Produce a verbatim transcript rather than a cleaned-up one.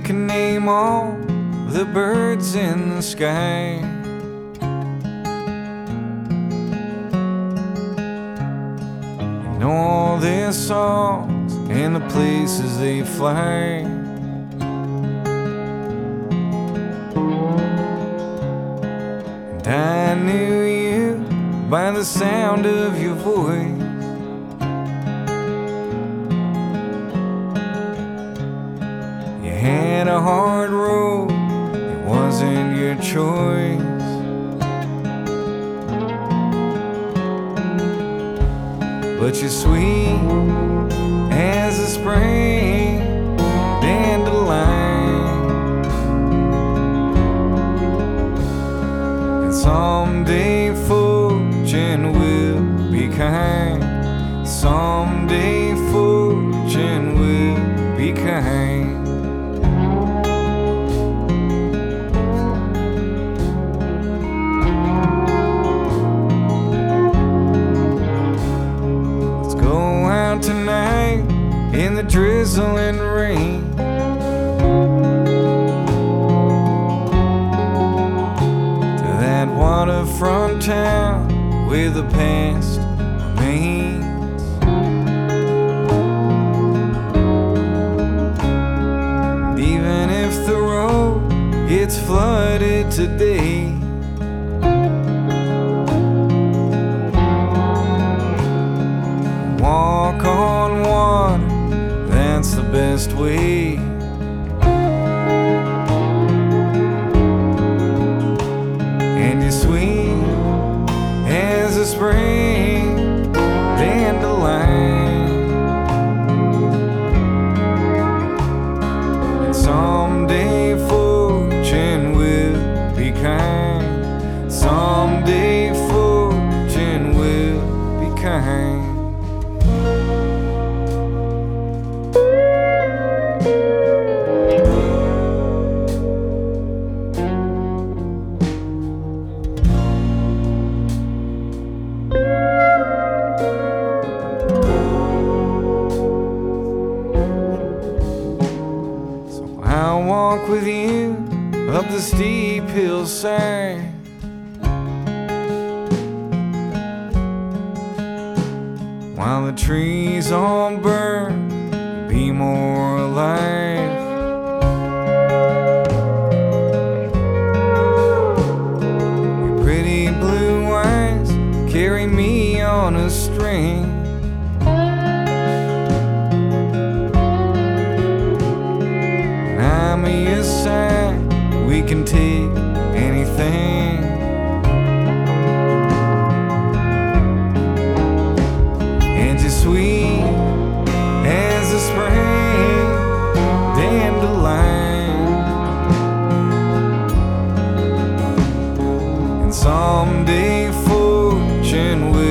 can name all the birds in the sky. And all their songs and the places they fly. And I knew you by the sound of your voice. You had a hard road, it wasn't your choice. But you're sweet as a spring dandelion. And someday fortune will be kind. Someday fortune will be kind. Tonight in the drizzling rain, to that waterfront town where the past remains. And even if the road gets flooded today, walk on water, that's the best way. And you're sweet as a spring dandelion. And someday fortune will be kind. Someday fortune will be kind. I'll walk with you up the steep hillside, while the trees all burn, be more alive. Your pretty blue eyes carry me on a string. I'm at your side, we can take anything. And you're sweet as a spring dandelion. And someday fortune will